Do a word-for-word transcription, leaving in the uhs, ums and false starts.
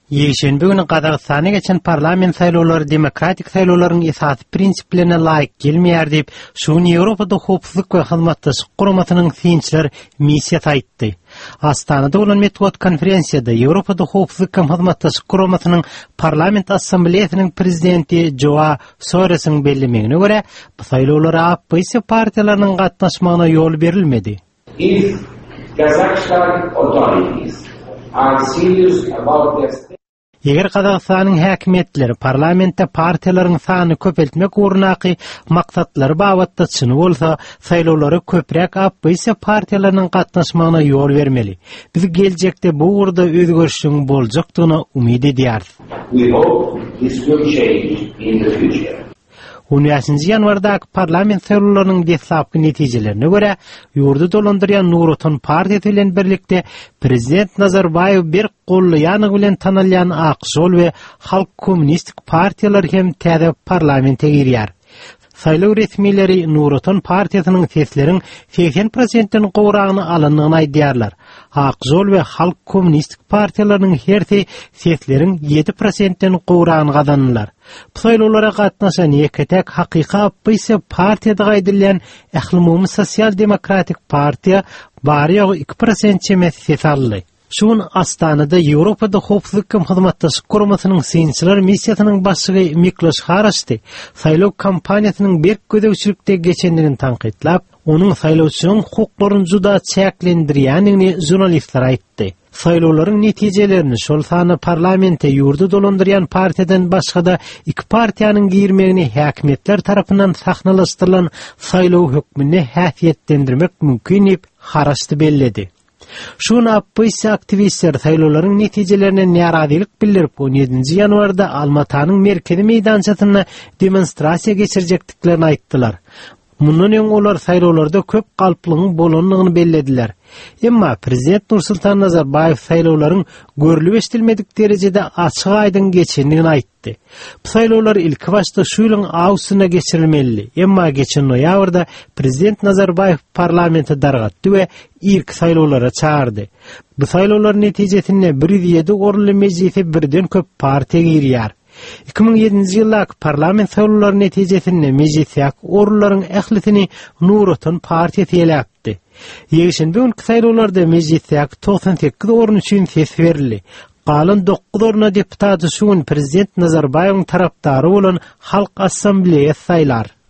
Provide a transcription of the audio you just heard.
Ýeşenbe güni Gazagystana geçen parlament saýlawlary demokratik saýlawlaryň esasy prinsiplerine laýyk gelmeýär diýip, şuny Ýewropada howpsuzlyk we hyzmatdaşyk guramatynyň synçylar missiýasy aýtdy. Astanada bolan Metod konferensiýada Ýewropada howpsuzlyk we hyzmatdaşyk guramatynyň parlament assambleýasynyň prezidenti Joao Soros'yň bellemegine görä, bu saýlawlara opposiýa partiýalarynyň gatnaşmagyna ýol berilmedi. If Kazakhstan authorities are serious about their Eger Gazagystanyň häkimetleri parlamentde partiýalaryň sany köpeltmek urnaky maksatlary babatda çyny bolsa, saýlawlara köprek opposiýa partiýalarynyň gatnaşmagyna ýol bermeli. Biz geljekde bu urda özgörüşiň boljakdygyna umyd edýäris. We hope this will change in the future. on beşinji ýanwardaky parlament saýlawlarynyň desapky netijelerine görä, ýurdu dolandyrýan Nur Otan partiýasy bilen birlikde prezident Nazarbayew bir golly ýanygy bilen tanalýan Akjol we Halk Kommunistik partiýalary hem täze parlamente girýär. Saýlaw resmileri Nur Otan partiýasynyň sesleriň seksen prosentden gowragyny alandygyny aýdýarlar. Akjol we Halk Kommunistik partiýalarynyň hersi sesleriň ýedi prosentden gowragyny gazandylar. Bu saýlawlara gatnaşan ýeketek hakyky opposiýa partiýada gaýdylýan Ähli Sosial Demokratik partiýa bary ýogy iki prosent çemes ses aldy. Şun Astanada Ýewropada howpsuzlyk we hyzmatdaşyk guramatynyň synçylar missiýasynyň başlygy Miklos Harasty saýlaw kampaniýasynyň bir gödäwçilikde geçendigini tanqytlap, onuň saýlawçynyň hukuklaryny juda çäklendirýänini jurnalistler aýtdy. Saýlawlaryň netijelerini şol sany parlamente ýurdu dolandyrýan partiýadan başga da iki partiýanyň girmegini häkimetler tarapyndan sahnalaşdyrylan saýlaw hökmüne häsiýetlendirmek mümkin diýip Harasty belledi. Şunu opposiýa aktivistler saýlawlaryň netijelerini narazylyk bildirip, on ýedinji ýanwarda Almatanyň merkezi meýdançasyna demonstrasiýa geçirjekdiklerini aýtdylar. Mundan öň olar saýlawlarda köp galplygyň bolanlygyny bellediler. Emma prezident Nursultan Nazarbayew saýlawlaryň görülip eşdilmedik derejede açyk aýdyn geçendigini aýtdy. Bu saýlawlar ilki başda şu ýylyň awgustyna geçirilmeli. Emma geçen noýabrda prezident Nazarbayew parlamenti dargatdy we ilk saýlawlara çağırdy. Bu saýlawlar netijesinde bir ýüz ýedi orunly mejlisi birden köp partiýa girýär. iki ming ýedinji ýyldaky parlament saýlawlary netijesinde mejlisde orunlaryň ählisini Nur Otan partiýasy eläpdi. Ýeşenbe günkü saýlawlarda mejlisde doksan sekiz orun üçin ses berildi. Galan dokuz oruna deputaty şuň prezident Nazarbayewiň tarapdary bolan Halk Assambleýasy saýlar.